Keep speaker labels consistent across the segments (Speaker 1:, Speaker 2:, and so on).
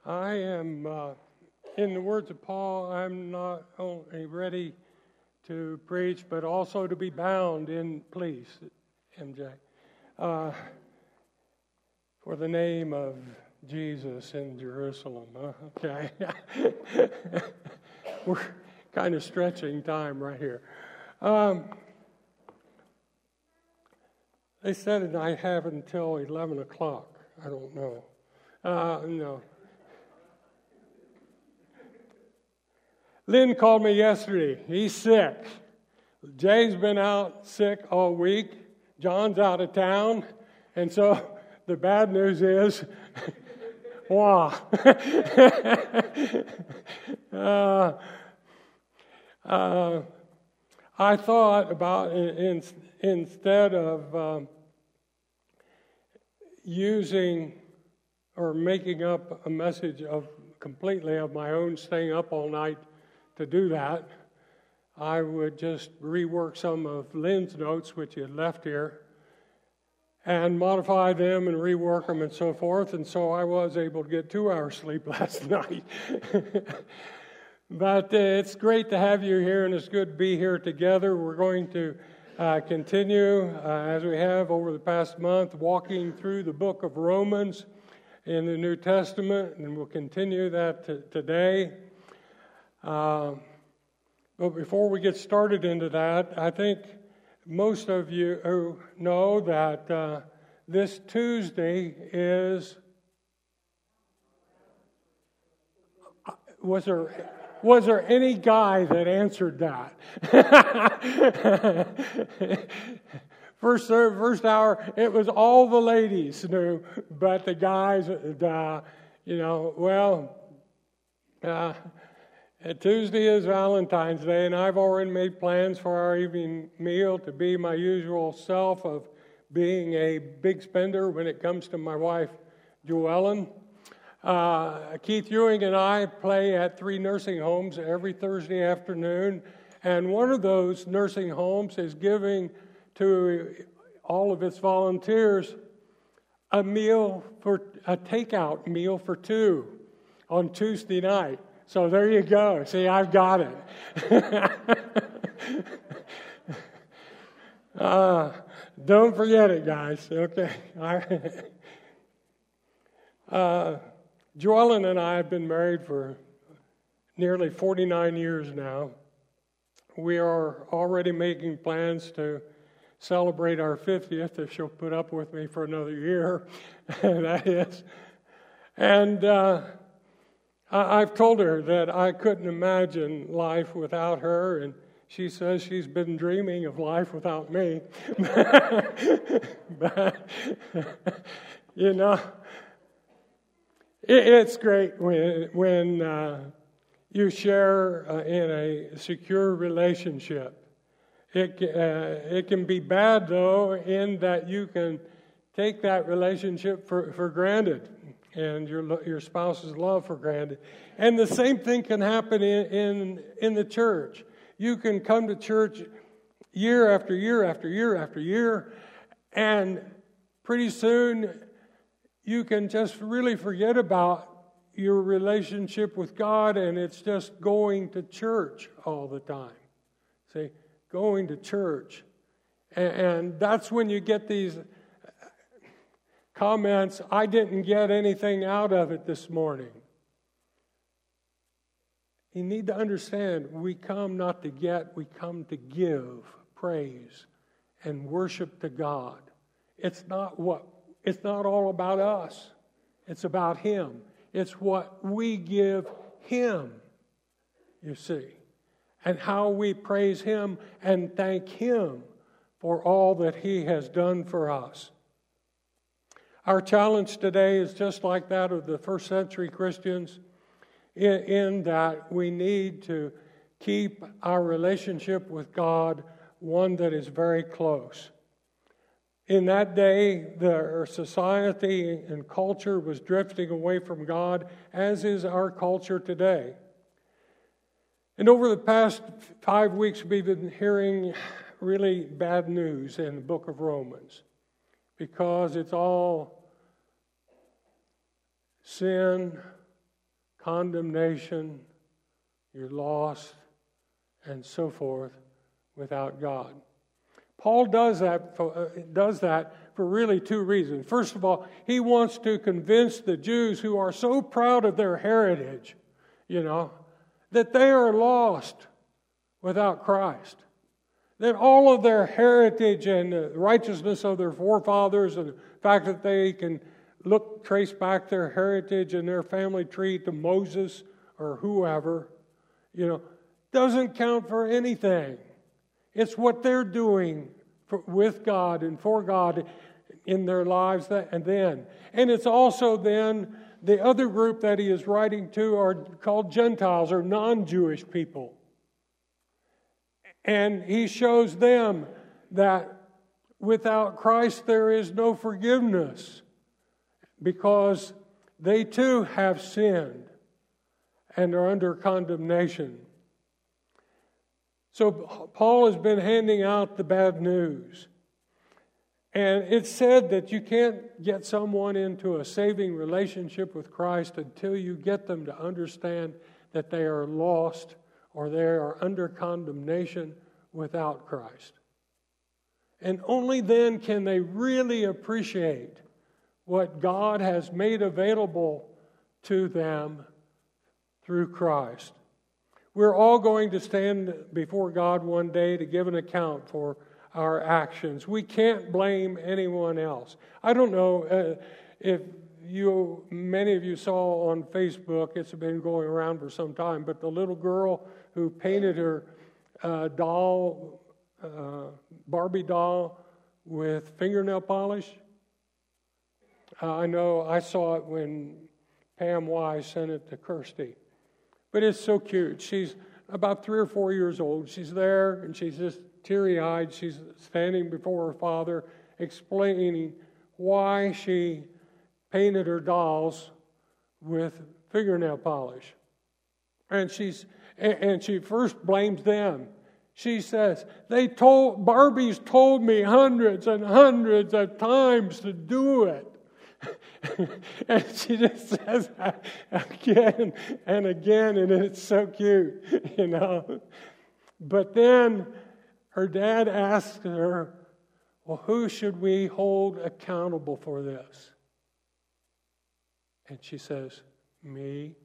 Speaker 1: I am, in the words of Paul, I'm not only ready to preach, but also to be bound in, please, MJ, for the name of Jesus in Jerusalem. Okay. We're kind of stretching time right here. They said that I have until 11 o'clock. I don't know. No. Lynn called me yesterday. He's sick. Jay's been out sick all week. John's out of town. And so the bad news is, wow. I thought about, instead of using or making up a message completely of my own, staying up all night to do that, I would just rework some of Lynn's notes, which he had left here, and modify them and rework them and so forth. And so I was able to get 2 hours sleep last night. But it's great to have you here, and it's good to be here together. We're going to continue, as we have over the past month, walking through the book of Romans in the New Testament, and we'll continue that today. But before we get started into that, I think most of you know that this Tuesday is... Was there any guy that answered that? First hour, it was all the ladies knew, but the guys, Tuesday is Valentine's Day, and I've already made plans for our evening meal to be my usual self of being a big spender when it comes to my wife, Joellen. Keith Ewing and I play at 3 nursing homes every Thursday afternoon, and one of those nursing homes is giving to all of its volunteers a takeout meal for 2 on Tuesday night. So there you go. See, I've got it. Don't forget it, guys. Okay. Joellen and I have been married for nearly 49 years now. We are already making plans to celebrate our 50th, if she'll put up with me for another year, that is. And I've told her that I couldn't imagine life without her, and she says she's been dreaming of life without me. But, it's great when you share in a secure relationship. It can be bad, though, in that you can take that relationship for granted and your spouse's love for granted. And the same thing can happen in the church. You can come to church year after year after year after year, and pretty soon you can just really forget about your relationship with God, and it's just going to church all the time. See, going to church. And that's when you get these comments, I didn't get anything out of it this morning. You need to understand, we come not to get, we come to give praise and worship to God. It's not all about us. It's about Him. It's what we give Him, you see, and how we praise Him and thank Him for all that He has done for us. Our challenge today is just like that of the first century Christians, in that we need to keep our relationship with God one that is very close. In that day, their society and culture was drifting away from God, as is our culture today. And over the past 5 weeks, we've been hearing really bad news in the book of Romans, because it's all sin, condemnation, you're lost, and so forth without God. Paul does that for really two reasons. First of all, he wants to convince the Jews who are so proud of their heritage, that they are lost without Christ. That all of their heritage and the righteousness of their forefathers and the fact that they can trace back their heritage and their family tree to Moses or whoever, doesn't count for anything. It's what they're doing with God and for God in their lives and it's also then the other group that he is writing to are called Gentiles or non-Jewish people. And he shows them that without Christ there is no forgiveness because they too have sinned and are under condemnation. So Paul has been handing out the bad news. And it's said that you can't get someone into a saving relationship with Christ until you get them to understand that they are lost or they are under condemnation without Christ. And only then can they really appreciate what God has made available to them through Christ. We're all going to stand before God one day to give an account for our actions. We can't blame anyone else. I don't know if many of you saw on Facebook, it's been going around for some time, but the little girl who painted her Barbie doll with fingernail polish. I know I saw it when Pam Wise sent it to Kirsty. But it's so cute. She's about 3 or 4 years old. She's there, and she's just teary-eyed. She's standing before her father, explaining why she painted her dolls with fingernail polish. And she first blames them. She says, Barbie's told me hundreds and hundreds of times to do it. And she just says that again and again, and it's so cute, But then her dad asks her, well, who should we hold accountable for this? And she says, me.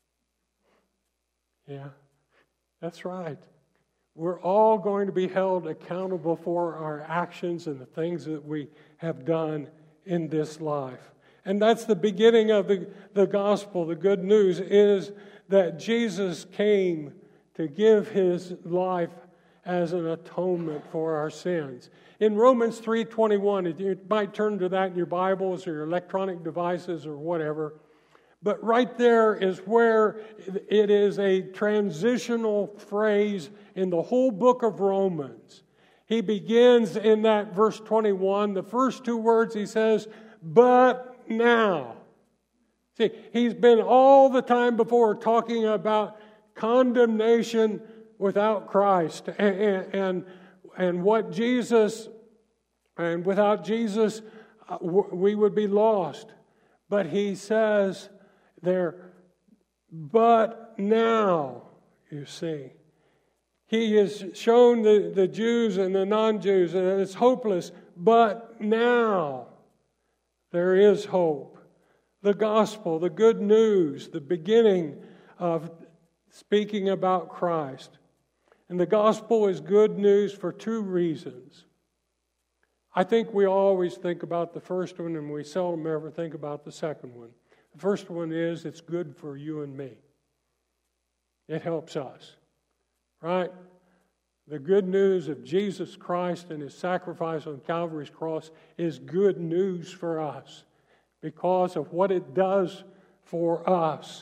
Speaker 1: Yeah, that's right. We're all going to be held accountable for our actions and the things that we have done in this life. And that's the beginning of the gospel. The good news is that Jesus came to give his life as an atonement for our sins. In Romans 3:21, you might turn to that in your Bibles or your electronic devices or whatever. But right there is where it is a transitional phrase in the whole book of Romans. He begins in that verse 21. The first two words he says, but now. See, he's been all the time before talking about condemnation without Christ and what Jesus, and without Jesus we would be lost. But he says there, but now, you see. He has shown the Jews and the non-Jews that it's hopeless, but now there is hope. The gospel, the good news, the beginning of speaking about Christ. And the gospel is good news for two reasons. I think we always think about the first one and we seldom ever think about the second one. The first one is it's good for you and me. It helps us, right? The good news of Jesus Christ and his sacrifice on Calvary's cross is good news for us because of what it does for us.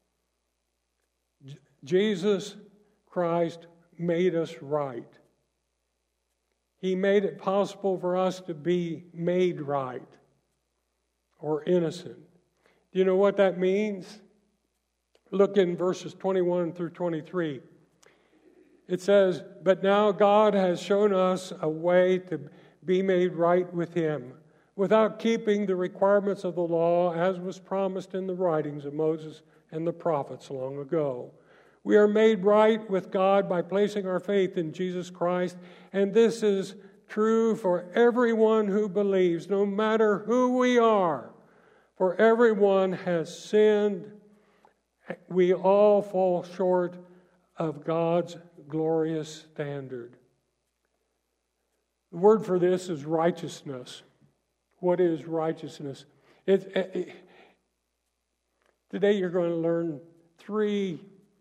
Speaker 1: Jesus Christ made us right. He made it possible for us to be made right or innocent. Do you know what that means? Look in verses 21 through 23. It says, but now God has shown us a way to be made right with him without keeping the requirements of the law as was promised in the writings of Moses and the prophets long ago. We are made right with God by placing our faith in Jesus Christ, and this is true for everyone who believes, no matter who we are. For everyone has sinned. We all fall short of God's glorious standard. The word for this is righteousness. What is righteousness? Today you're going to learn three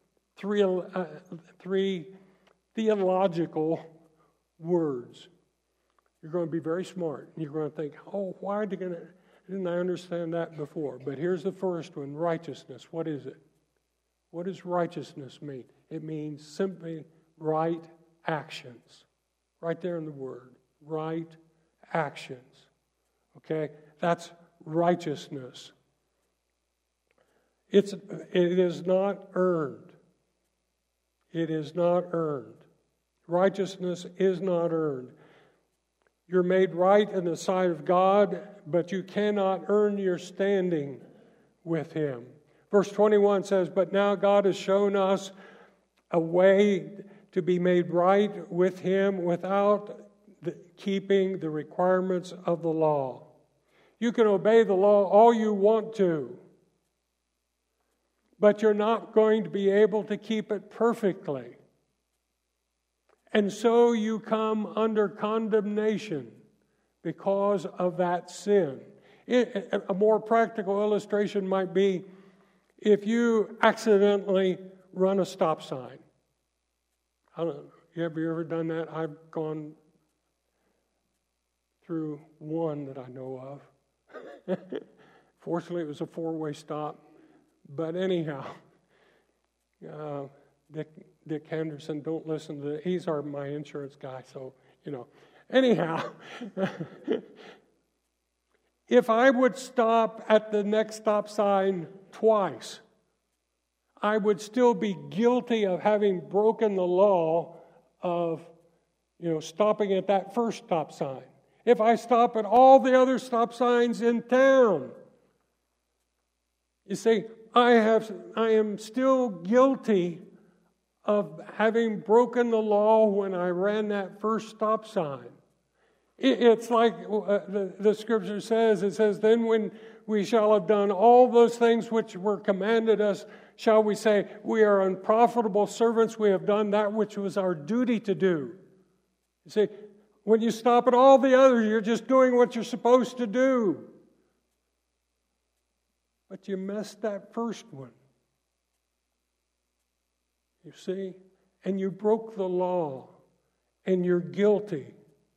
Speaker 1: theological words. You're going to be very smart. You're going to think, oh, why didn't I understand that before? But here's the first one, righteousness. What is it? What does righteousness mean? It means simply right actions. Right there in the word, right actions. Okay? That's righteousness. It is not earned. It is not earned. Righteousness is not earned. You're made right in the sight of God, but you cannot earn your standing with Him. Verse 21 says, "But now God has shown us a way to be made right with Him without keeping the requirements of the law." You can obey the law all you want to, but you're not going to be able to keep it perfectly. And so you come under condemnation because of that sin. A more practical illustration might be if you accidentally run a stop sign. I don't know, have you ever done that? I've gone through one that I know of. Fortunately, it was a four-way stop. But anyhow, Dick Henderson, don't listen to that. He's my insurance guy, so, Anyhow, if I would stop at the next stop sign twice, I would still be guilty of having broken the law of, stopping at that first stop sign. If I stop at all the other stop signs in town, you see, I am still guilty of having broken the law when I ran that first stop sign. It's like the scripture says, it says, "Then when we shall have done all those things which were commanded us, shall we say, we are unprofitable servants, we have done that which was our duty to do." You see, when you stop at all the others, you're just doing what you're supposed to do. But you missed that first one. You see? And you broke the law. And you're guilty.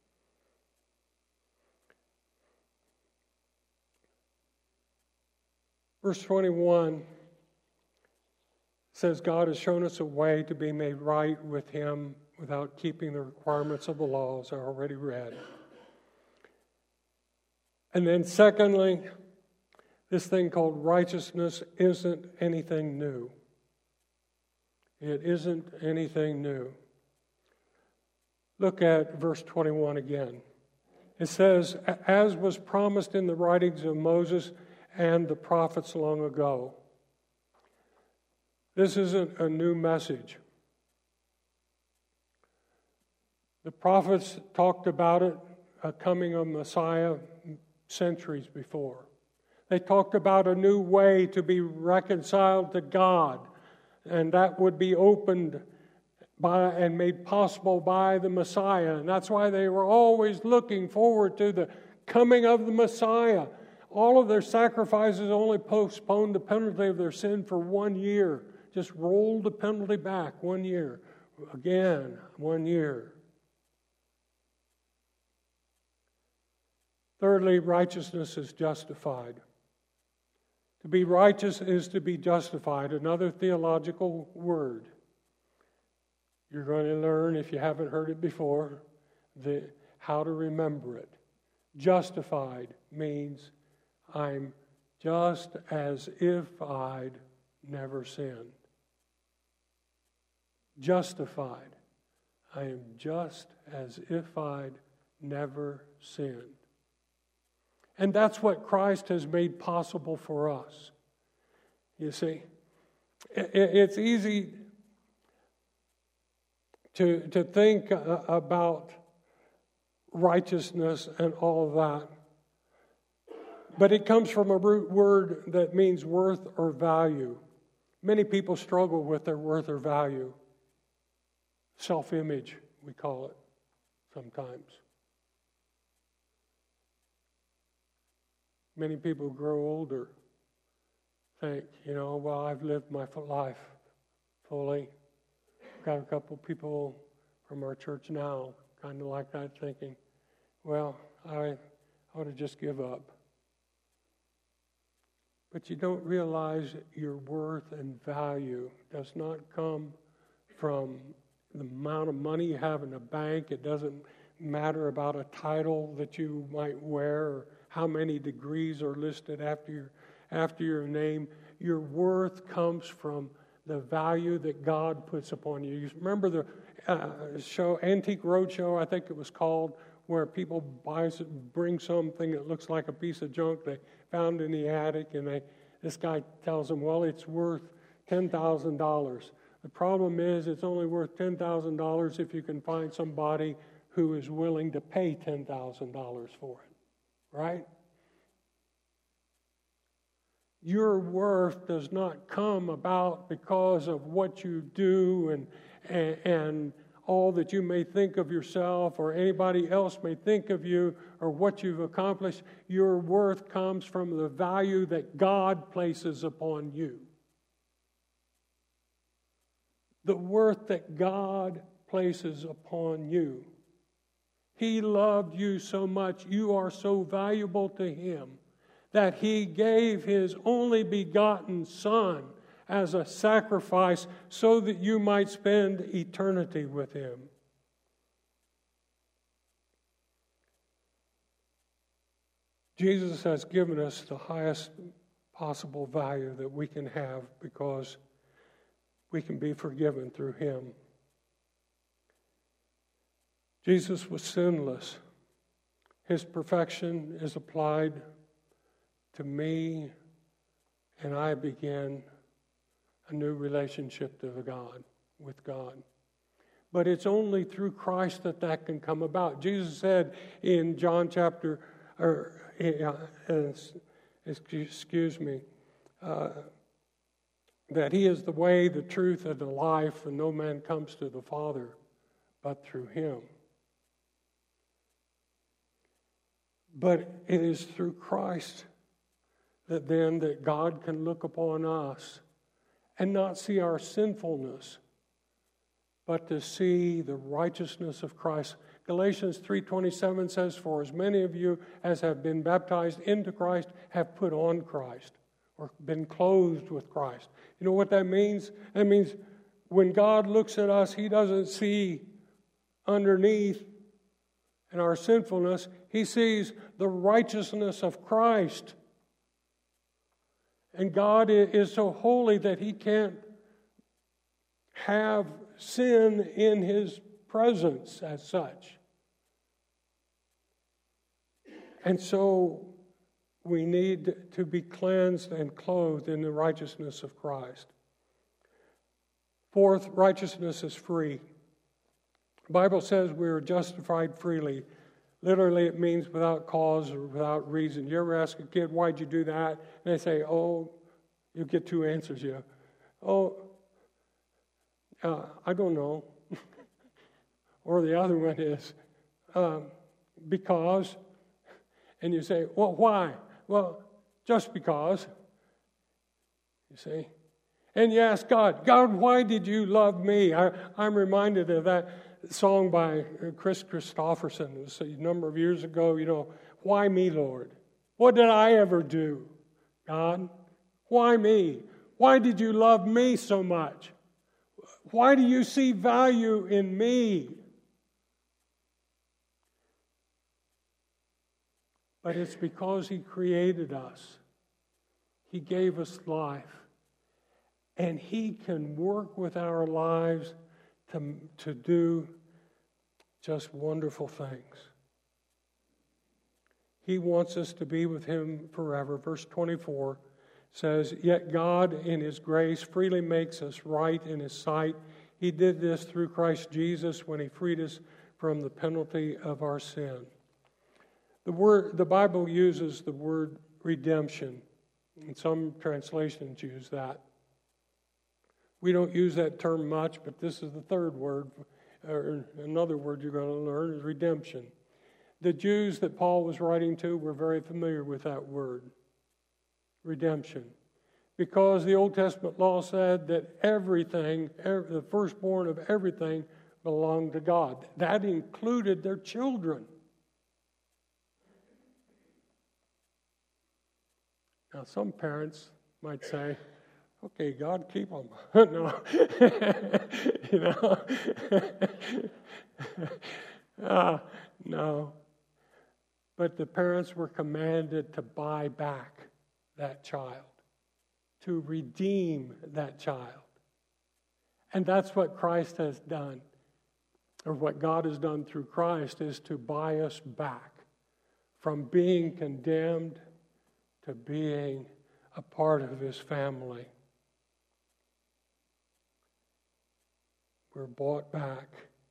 Speaker 1: Verse 21 says, God has shown us a way to be made right with Him without keeping the requirements of the law, as I already read. And then secondly, this thing called righteousness isn't anything new. It isn't anything new. Look at verse 21 again. It says, as was promised in the writings of Moses and the prophets long ago. This isn't a new message. The prophets talked about it, a coming of Messiah, centuries before. They talked about a new way to be reconciled to God, and that would be opened by and made possible by the Messiah. And that's why they were always looking forward to the coming of the Messiah. All of their sacrifices only postponed the penalty of their sin for 1 year. Just rolled the penalty back 1 year. Again, 1 year. Thirdly, righteousness is justified. To be righteous is to be justified. Another theological word. You're going to learn, if you haven't heard it before, how to remember it. Justified means I'm just as if I'd never sinned. Justified. I am just as if I'd never sinned. And that's what Christ has made possible for us. You see, it's easy to think about righteousness and all of that. But it comes from a root word that means worth or value. Many people struggle with their worth or value. Self-image, we call it sometimes. Many people grow older, think, well, I've lived my life fully. Got a couple people from our church now kind of like that, thinking, well, I ought to just give up. But you don't realize your worth and value does not come from the amount of money you have in the bank. It doesn't matter about a title that you might wear or how many degrees are listed after your name. Your worth comes from the value that God puts upon you. You remember the show, Antique Roadshow, I think it was called, where people bring something that looks like a piece of junk they found in the attic, and this guy tells them, well, it's worth $10,000. The problem is it's only worth $10,000 if you can find somebody who is willing to pay $10,000 for it, right? Your worth does not come about because of what you do and all that you may think of yourself or anybody else may think of you or what you've accomplished. Your worth comes from the value that God places upon you. The worth that God places upon you. He loved you so much. You are so valuable to Him that He gave His only begotten Son as a sacrifice so that you might spend eternity with Him. Jesus has given us the highest possible value that we can have because we can be forgiven through Him. Jesus was sinless. His perfection is applied to me, and I began a new relationship with God. But it's only through Christ that can come about. Jesus said in John chapter, that He is the way, the truth, and the life, and no man comes to the Father but through Him. But it is through Christ that God can look upon us and not see our sinfulness, but to see the righteousness of Christ. Galatians 3:27 says, for as many of you as have been baptized into Christ have put on Christ, or been clothed with Christ. You know what that means? That means when God looks at us, He doesn't see underneath in our sinfulness. He sees the righteousness of Christ. And God is so holy that He can't have sin in His presence as such. And so we need to be cleansed and clothed in the righteousness of Christ. Fourth, righteousness is free. The Bible says we are justified freely. Literally, it means without cause or without reason. You ever ask a kid, why'd you do that? And they say, you get two answers. I don't know. Or the other one is, because. And you say, well, why? Well, just because. You see? And you ask God, why did you love me? I'm reminded of that song by Chris Christopherson. It was a number of years ago, why me, Lord? What did I ever do, God? Why me? Why did you love me so much? Why do you see value in me? But it's because He created us. He gave us life. And He can work with our lives to do just wonderful things. He wants us to be with Him forever. Verse 24 says, "Yet God in His grace freely makes us right in His sight. He did this through Christ Jesus when He freed us from the penalty of our sin." The Bible uses the word redemption, and some translations use that. We don't use that term much, but this is the third word, or another word you're going to learn is redemption. The Jews that Paul was writing to were very familiar with that word, redemption, because the Old Testament law said that everything, the firstborn of everything, belonged to God. That included their children. Now, some parents might say, "Okay, God, keep them." No, no. But the parents were commanded to buy back that child, to redeem that child. And that's what Christ has done, or what God has done through Christ, is to buy us back from being condemned to being a part of His family. We're bought back.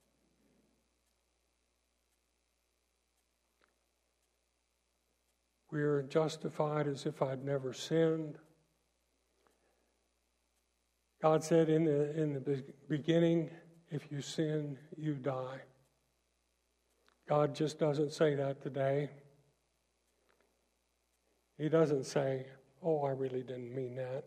Speaker 1: We are justified as if I'd never sinned. God said in the beginning, if you sin, you die. God just doesn't say that today. He doesn't say, "Oh, I really didn't mean that.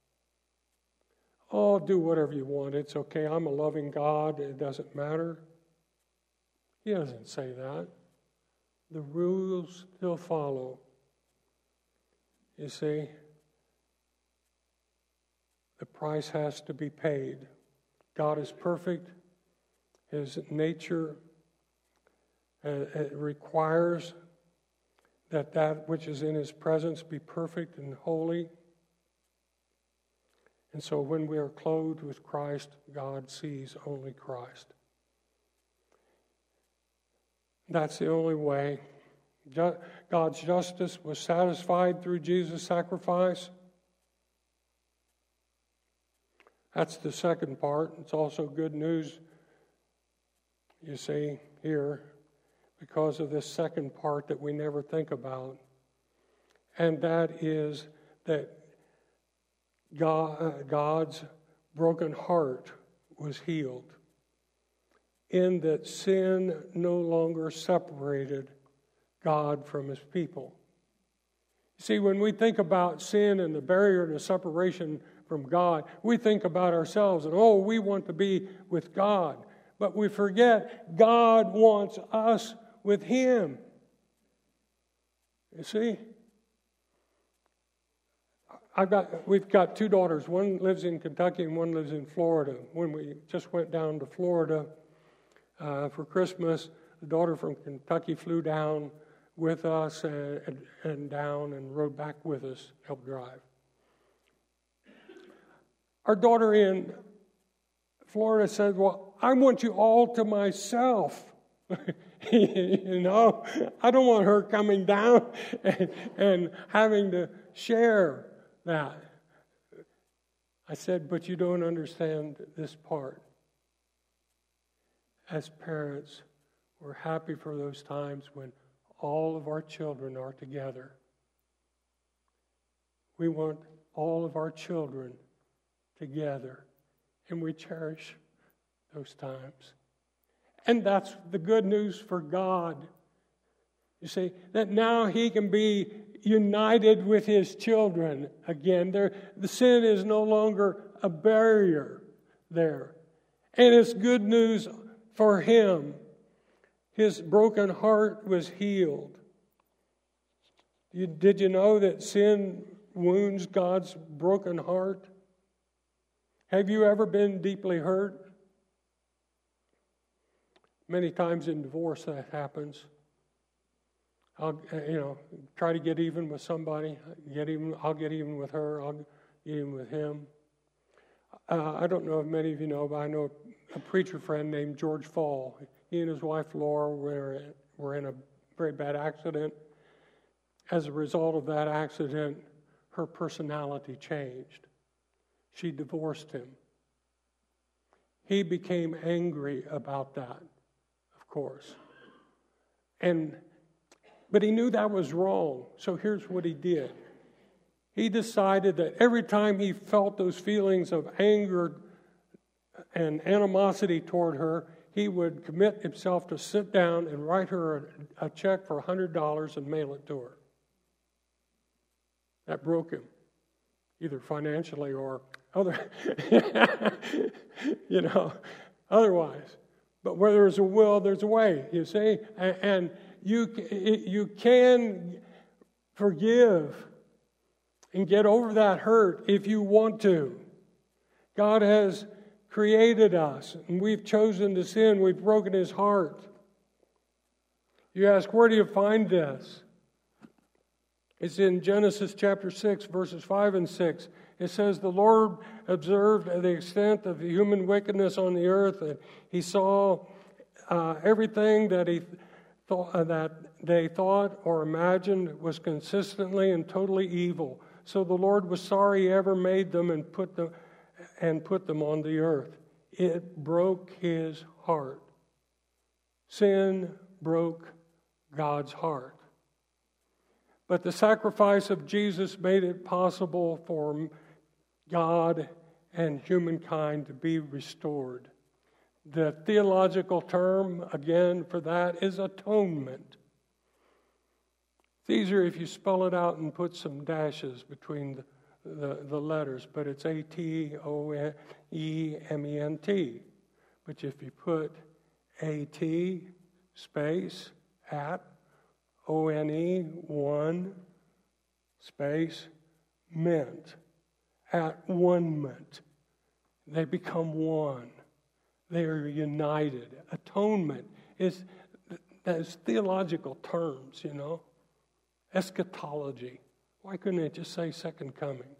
Speaker 1: Oh, do whatever you want. It's okay. I'm a loving God. It doesn't matter." He doesn't say that. The rules still follow. You see, the price has to be paid. God is perfect. His nature requires that which is in His presence be perfect and holy. And so when we are clothed with Christ, God sees only Christ. That's the only way. God's justice was satisfied through Jesus' sacrifice. That's the second part. It's also good news, you see, here, because of this second part that we never think about. And that is that God's broken heart was healed, in that sin no longer separated God from His people. You see, when we think about sin and the barrier and the separation from God, we think about ourselves and, oh, we want to be with God. But we forget God wants us with Him. You see? We've got two daughters. One lives in Kentucky and one lives in Florida. When we just went down to Florida for Christmas, the daughter from Kentucky flew down with us and down and rode back with us, helped drive. Our daughter in Florida said, "Well, I want you all to myself." You know, I don't want her coming down and having to share that. I said, "But you don't understand this part. As parents, we're happy for those times when all of our children are together. We want all of our children together, and we cherish those times." And that's the good news for God. You see, that now He can be united with His children again. The sin is no longer a barrier there. And it's good news for Him. His broken heart was healed. Did you know that sin wounds God's broken heart? Have you ever been deeply hurt? Many times in divorce that happens. I'll try to get even with somebody. I'll get even with her. I'll get even with him. I don't know if many of you know, but I know a preacher friend named George Fall. He and his wife Laura were in a very bad accident. as a result of that accident, her personality changed. She divorced him. He became angry about that, of course. But he knew that was wrong, so here's what he did. He decided that every time he felt those feelings of anger and animosity toward her, he would commit himself to sit down and write her a check for $100 and mail it to her. That broke him, either financially or otherwise. But where there's a will, there's a way, you see? And you can forgive and get over that hurt if you want to. God has created us, and we've chosen to sin. We've broken His heart. You ask, where do you find this? It's in Genesis chapter 6, verses 5 and 6. It says, the Lord observed the extent of the human wickedness on the earth, and He saw everything that they thought or imagined was consistently and totally evil. So the Lord was sorry He ever made them and put them on the earth. It broke His heart. Sin broke God's heart. But the sacrifice of Jesus made it possible for God and humankind to be restored. The theological term, again, for that is atonement. It's easier if you spell it out and put some dashes between the letters, but it's A-T-O-N-E-M-E-N-T. But if you put A-T space at O-N-E 1 space ment, at one ment, they become one. They are united. Atonement is those theological terms, Eschatology. Why couldn't it just say second coming?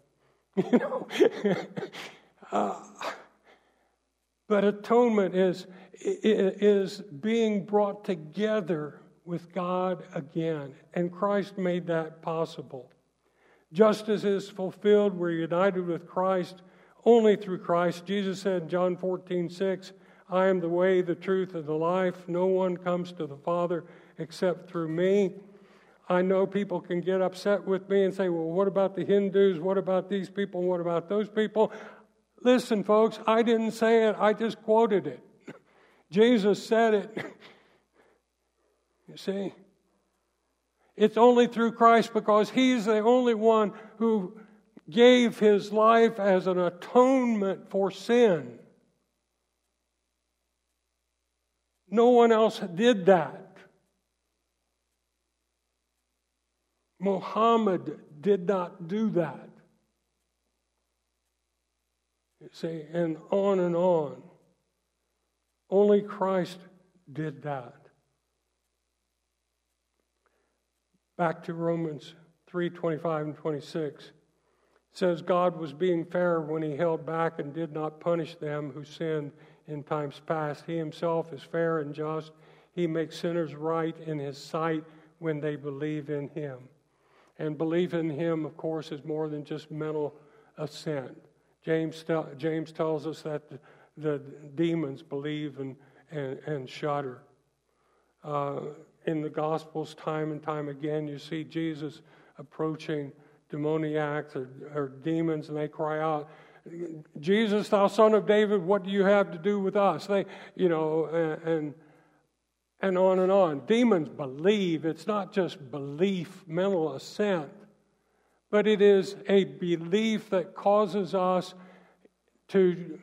Speaker 1: But atonement is being brought together with God again. And Christ made that possible. Justice is fulfilled. We're united with Christ only through Christ. Jesus said in John 14:6, I am the way, the truth, and the life. No one comes to the Father except through me. I know people can get upset with me and say, well, what about the Hindus? What about these people? What about those people? Listen, folks, I didn't say it. I just quoted it. Jesus said it. You see? It's only through Christ because He's the only one who gave His life as an atonement for sin. No one else did that. Muhammad did not do that. You see, and on and on. Only Christ did that. Back to Romans 3:25 and 26. It says, God was being fair when He held back and did not punish them who sinned in times past. He Himself is fair and just. He makes sinners right in His sight when they believe in Him. And belief in Him, of course, is more than just mental assent. James tells us that the demons believe and shudder. In the Gospels, time and time again, you see Jesus approaching demoniacs or demons, and they cry out, Jesus, thou Son of David, what do you have to do with us? And on and on. Demons believe. It's not just belief, mental assent, but it is a belief that causes us to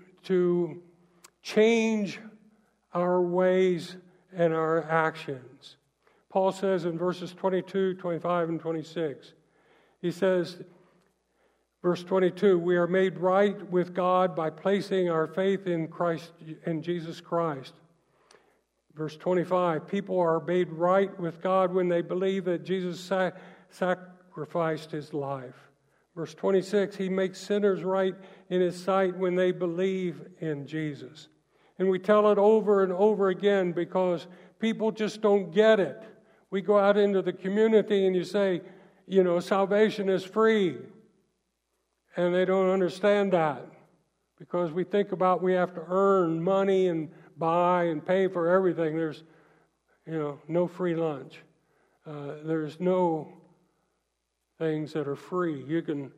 Speaker 1: change our ways and our actions. Paul says in verses 22, 25, and 26, he says, verse 22, we are made right with God by placing our faith in Christ, in Jesus Christ. Verse 25, people are made right with God when they believe that Jesus sacrificed His life. Verse 26, He makes sinners right in His sight when they believe in Jesus. And we tell it over and over again because people just don't get it. We go out into the community and you say, salvation is free. And they don't understand that. Because we think about we have to earn money and buy and pay for everything. There's, no free lunch. There's no things that are free. You can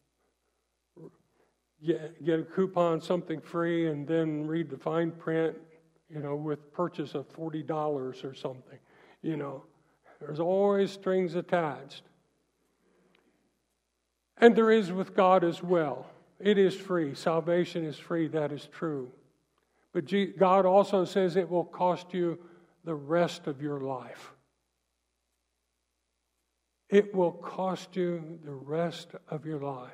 Speaker 1: get a coupon, something free, and then read the fine print, with purchase of $40 or something. There's always strings attached. And there is with God as well. It is free. Salvation is free. That is true. But God also says it will cost you the rest of your life. It will cost you the rest of your life.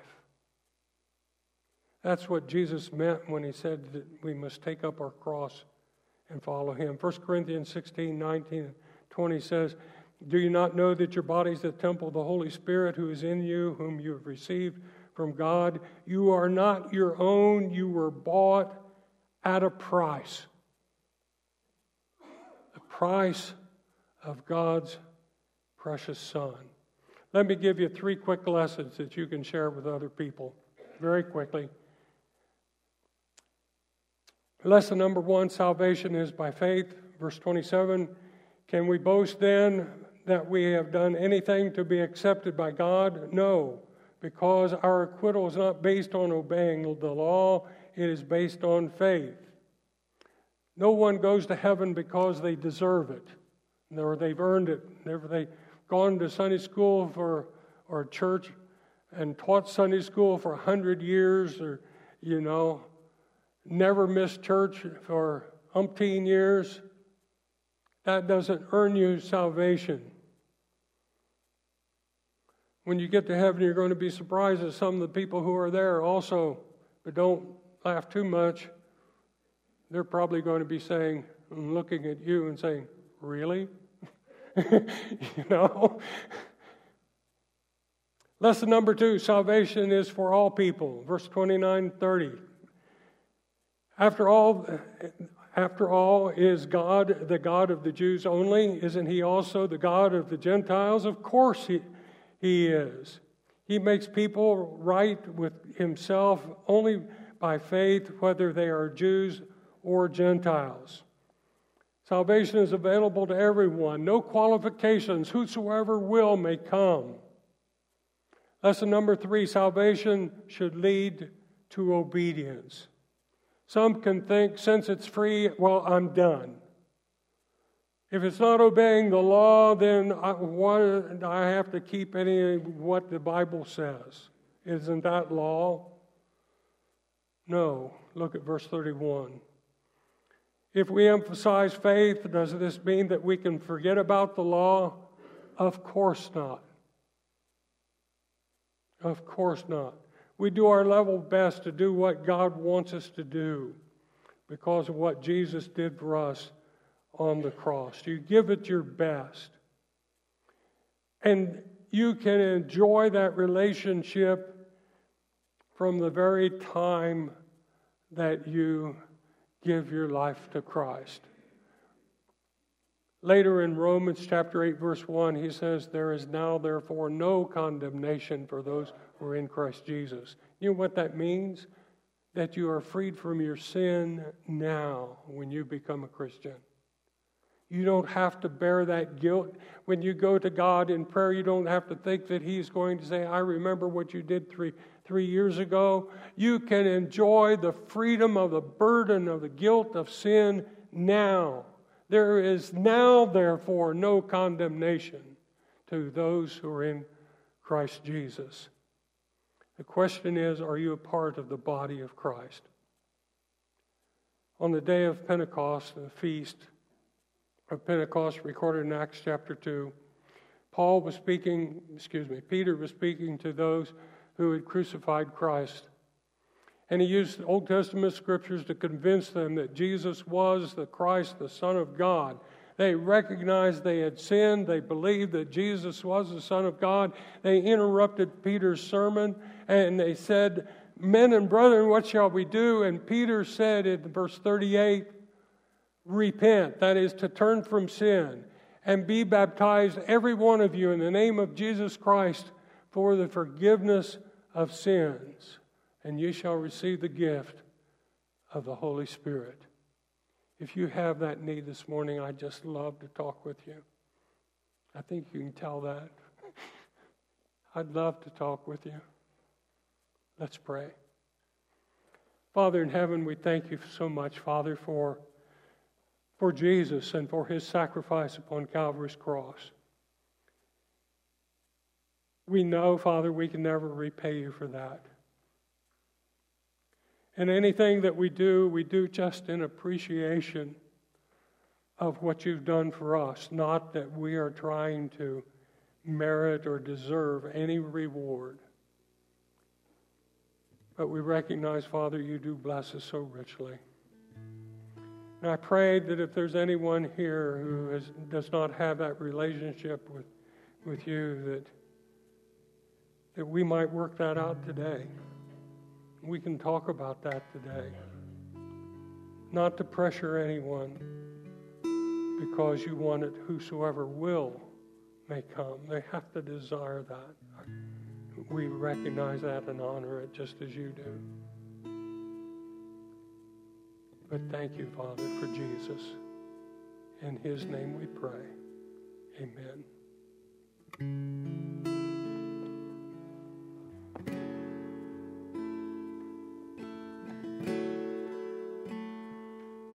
Speaker 1: That's what Jesus meant when he said that we must take up our cross and follow him. 1 Corinthians 16, 19, and 20 says, do you not know that your body is the temple of the Holy Spirit who is in you, whom you have received from God? You are not your own. You were bought at a price. The price of God's precious Son. Let me give you 3 quick lessons that you can share with other people very quickly. Lesson number 1, salvation is by faith. Verse 27, can we boast then that we have done anything to be accepted by God? No, because our acquittal is not based on obeying the law. It is based on faith. No one goes to heaven because they deserve it, or they've earned it. Never they've gone to Sunday school or church and taught Sunday school for 100 years, or never missed church for umpteen years. That doesn't earn you salvation. When you get to heaven, you're going to be surprised at some of the people who are there also, but don't laugh too much. They're probably going to be saying, looking at you and saying, really? Lesson number 2, salvation is for all people. Verse 29-30. After all, is God the God of the Jews only? Isn't he also the God of the Gentiles? Of course he is. He makes people right with himself only by faith, whether they are Jews or Gentiles. Salvation is available to everyone. No qualifications. Whosoever will may come. Lesson number 3, salvation should lead to obedience. Some can think, since it's free, well, I'm done. If it's not obeying the law, then why do I have to keep any of what the Bible says? Isn't that law? No. Look at verse 31. If we emphasize faith, does this mean that we can forget about the law? Of course not. Of course not. We do our level best to do what God wants us to do because of what Jesus did for us on the cross. You give it your best. And you can enjoy that relationship from the very time that you give your life to Christ. Later in Romans chapter 8, verse 1, he says, there is now therefore no condemnation for those who are in Christ Jesus. You know what that means? That you are freed from your sin now when you become a Christian. You don't have to bear that guilt. When you go to God in prayer, you don't have to think that he's going to say, I remember what you did three years ago. You can enjoy the freedom of the burden of the guilt of sin now. There is now, therefore, no condemnation to those who are in Christ Jesus. The question is, are you a part of the body of Christ? On the day of Pentecost, the feast of Pentecost recorded in Acts chapter 2, Peter was speaking to those who had crucified Christ. And he used Old Testament scriptures to convince them that Jesus was the Christ, the Son of God. They recognized they had sinned. They believed that Jesus was the Son of God. They interrupted Peter's sermon and they said, men and brethren, what shall we do? And Peter said in verse 38, repent, that is to turn from sin, and be baptized, every one of you, in the name of Jesus Christ, for the forgiveness of sins, and ye shall receive the gift of the Holy Spirit. If you have that need this morning, I'd just love to talk with you. I think you can tell that. I'd love to talk with you. Let's pray. Father in heaven, we thank you so much, Father, for Jesus and for his sacrifice upon Calvary's cross. We know, Father, we can never repay you for that. And anything that we do just in appreciation of what you've done for us, not that we are trying to merit or deserve any reward. But we recognize, Father, you do bless us so richly. And I pray that if there's anyone here who does not have that relationship with you, that we might work that out today. We can talk about that today. Not to pressure anyone, because you want it, whosoever will may come. They have to desire that. We recognize that and honor it just as you do. But thank you, Father, for Jesus. In his name we pray. Amen.